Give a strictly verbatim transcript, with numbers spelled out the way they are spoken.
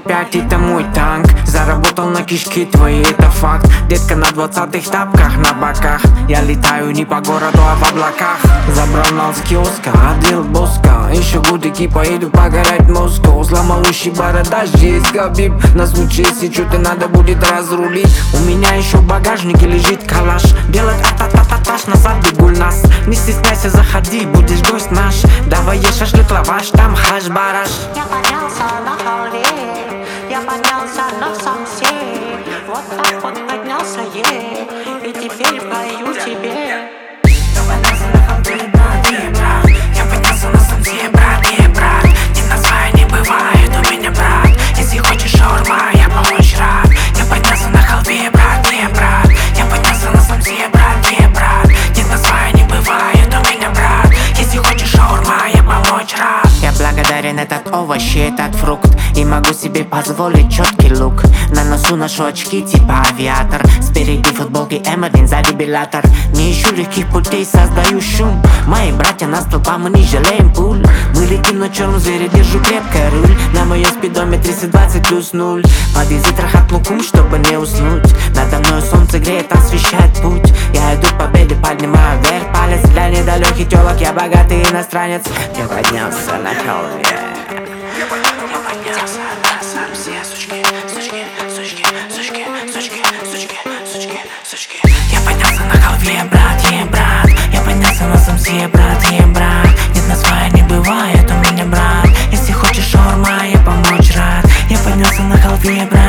пять, это мой танк. Заработал на кишки твои, это факт. Детка на двадцатых тапках на боках. Я летаю не по городу, а в облаках. Забрал нал с киоска, отдел боска. Еще гудики, поеду погорять Москву. Сломал ущи борода, здесь Хабиб. На случай, если что-то надо будет разрулить. У меня еще в багажнике лежит калаш. Делать а-та-та-та-таш на свадьбе Гульнас. Не стесняйся, заходи, будешь гость наш. Давай ешь шашлык, лаваш, там хаш-бараш. Я поднялся на холме, я поднялся на самсе. Вот так вот поднялся, е, и теперь пою тебе. Я поднялся на холме, брат, не брат. Я поднялся на самсе, брат, не брат. Не назвай, не бывает у меня, брат. Если хочешь шаурма, я помочь рад. Я поднялся на холме, брат, не брат. Я поднялся на самсе, брат, не брат. Не назвай, не бывает у меня, брат. Если хочешь шаурма, я помочь рад. Я благодарен этот овощ и этот фрукт. И могу себе позволить четкий лук. На носу ношу очки типа авиатор. Спереди футболки эм один, сзади беллатор. Не ищу легких путей, создаю шум. Мои братья на столпа, мы не жалеем пуль. Мы летим на черном звере, держу крепко руль. На моем спидометре тридцать двадцать плюс ноль. Под язык рахат лукум, чтобы не уснуть. Надо мной солнце греет, освещает путь. Я иду к победе, поднимаю вверх палец. Для недалеких телок я богатый иностранец. Я поднялся на холме. Я поднялся на самсе, сучки, сучки, сучки, сучки, сучки, сучки, сучки, сучки. Я поднялся на холме, брат, е, брат. Я поднялся на самсе, брат, е, брат. Нет названия не бывает у меня, брат. Если хочешь шаурма, я помочь рад. Я поднялся на холме, брат.